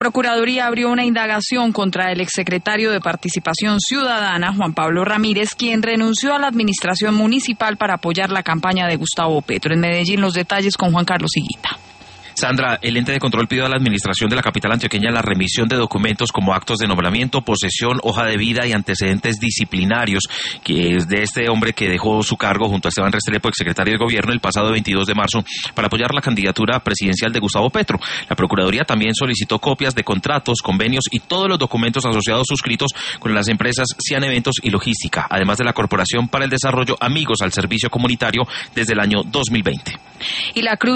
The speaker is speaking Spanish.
Procuraduría abrió una indagación contra el exsecretario de Participación Ciudadana, Juan Pablo Ramírez, quien renunció a la administración municipal para apoyar la campaña de Gustavo Petro. En Medellín, los detalles con Juan Carlos Higuita. Sandra, el ente de control pidió a la administración de la capital antioqueña la remisión de documentos como actos de nombramiento, posesión, hoja de vida y antecedentes disciplinarios, que es de este hombre que dejó su cargo junto a Esteban Restrepo, exsecretario de Gobierno, el pasado 22 de marzo, para apoyar la candidatura presidencial de Gustavo Petro. La Procuraduría también solicitó copias de contratos, convenios y todos los documentos asociados suscritos con las empresas Cian Eventos y Logística, además de la Corporación para el Desarrollo Amigos al Servicio Comunitario desde el año 2020. Y la Cruz